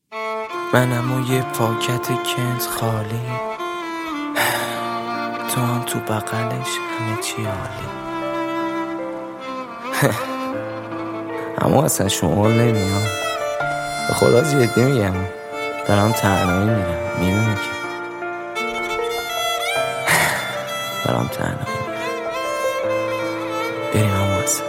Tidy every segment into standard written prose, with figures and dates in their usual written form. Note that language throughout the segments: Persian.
منم و یه پاکت کنز خالی، تو هم تو بغلش همه چی عالی. اما اصلا شمال نمیام، به خدا جدی میگم، دارم تنهایی میرم، میدونی که دارم تنهایی میرم. بریم اما اصلا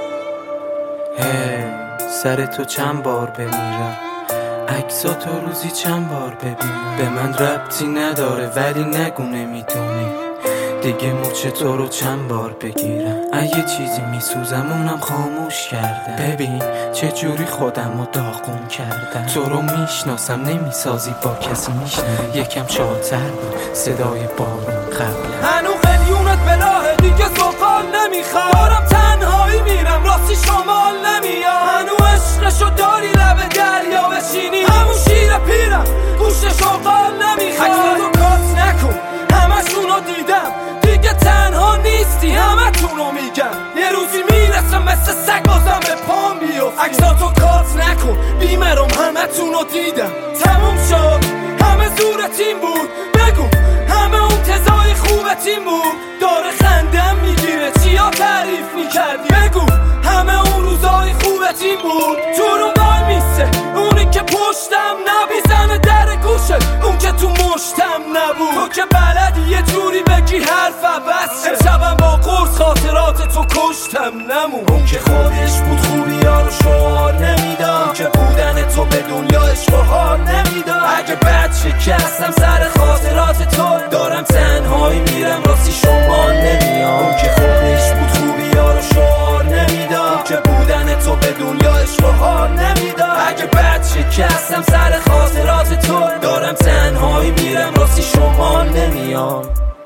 سر تو چند بار بمیرم، عکساتو روزی چند بار ببینم. به من ربطی نداره ولی نگو نمیدونی، دیگه مچ تو رو چند بار بگیرم. اگه چیزی میسوزم اونم خاموش کردم. ببین چه جوری خودم رو داغون کردم. تو رو میشناسم نمیسازی با کسی میشنم. یکم شادتر بود صدای بارون قبل. هنو قلیونت بلاهه دیگه سوقال نمیخوام. دارم تنهایی میرم راستی شمال نمیام. هنو عشقشو داری لب دریا بشینی، همون شیر پیرم گوشتشو قال نمیخوام. عکساتو کات نکن همشونو دیدم، دیگه تنها نیستی همتونو میگم. یه روزی میرسم مثل سگ بازم به پام بیفتی. عکساتو کات نکن بیمرم همتونو دیدم. تموم شد همه زور تیم بود، بگو همه اون تزای خوب تیم بود. داره خندم میگیره چیا تعریف میکردی، بگو همه اون روزای خوب تیم بود. تو رو وای میسه اونی که پشتم نبیزنه در گوشت، اون که تو مشتم نبود. تو که بلدی یه جوری بگی حرف عوض شه. امشبم با قرص خاطرات تو کشتم نمون. اون که خودش بود خوبی ها رو شعار نمیداد، اون که بودن تو به دنیا اشتهار نمیداد. اگه بد شکستم سر خاطرات تو، دارم تنهایی میرم راستی شمال نمیام. اون که خودش بود خوبی ها رو شعار نمیداد، اون که بودن تو به دنیا اشتهار نمیداد. اگه بد شکستم سر خاطرات تو، دارم تنهایی میرم راستی شمال نمیام.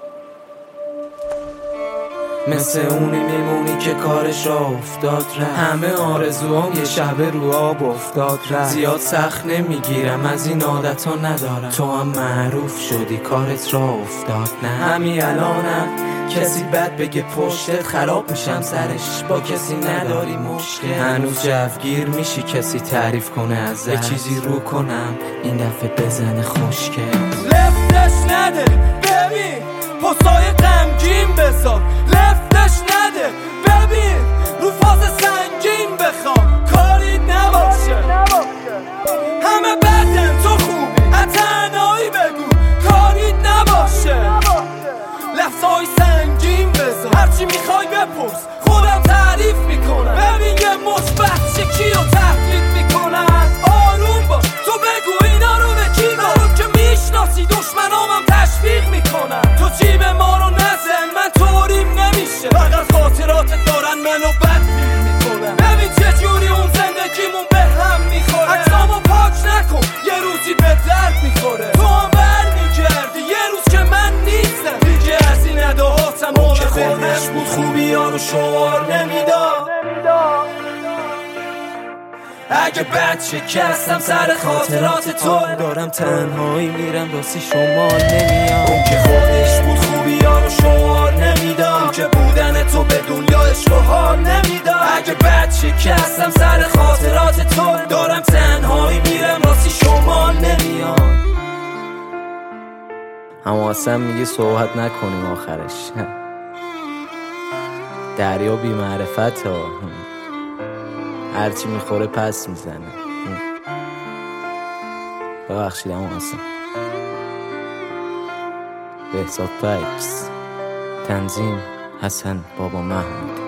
مثل اونی میمونی که کارش را افتاد رفت، همه آرزوام یه شب رو آب افتاد رفت. زیاد سخت نمیگیرم از این عادت ها ندارم، تو هم معروف شدی کارت را افتاد. نه همین الانم کسی بد بگه پشتت خراب میشم سرش، با کسی نداری مشکل. هنوز جوگیر میشی کسی تعریف کنه ازت، یه چیزی رو کنم این دفعه بزنه خوشگل. لفتش نده ببین پستای غمگین بذار، لفتش نده ببین رو فاز سنگین بخوام. کاری نباشه همه بدن تو خوبی، تنهایی بگو کاری نباشه. لفظای سنگین بذار هرچی میخوای بپرس خودم تعریف میکنم. ببین یه مشبت شکی رو تحقیق میکنم. آروم باش تو بگو اینا رو به کی دارم که میشناسی، دشمنامم تشویق میکنم. تو جیب ما رو نزن من طوریم نمیشه، فقط خاطرات دارن منو بدبین میکنم. ببین چه جوری اون زندگیمون به هم میخوره. عکسامو پاک نکن یه روزی به درد میخوره. تو هم برمیگردی یه روز که من نیستم، دیگه از این اداهاتم اون که خودش بود خوبی ها رو شعار نمیداد. اگه بد شکستم سر خاطرات تو، دارم تنهایی میرم راستی شمال نمیام. اون که خودش بود خوبی ها رو شعار نمیداد، اون که بودن تو به دنیا اشتهار نمیداد. اگه بد شکستم سر خاطرات تو، دارم تنهایی میرم راستی شمال نمیام. اما اصلا میگه صحبت نکنیم آخرش، دریا بی معرفت ها، هرچی میخوره پس میزنه. ببخشید اما اصلا. بهزاد پکس، تنظیم حسن بابا محمود.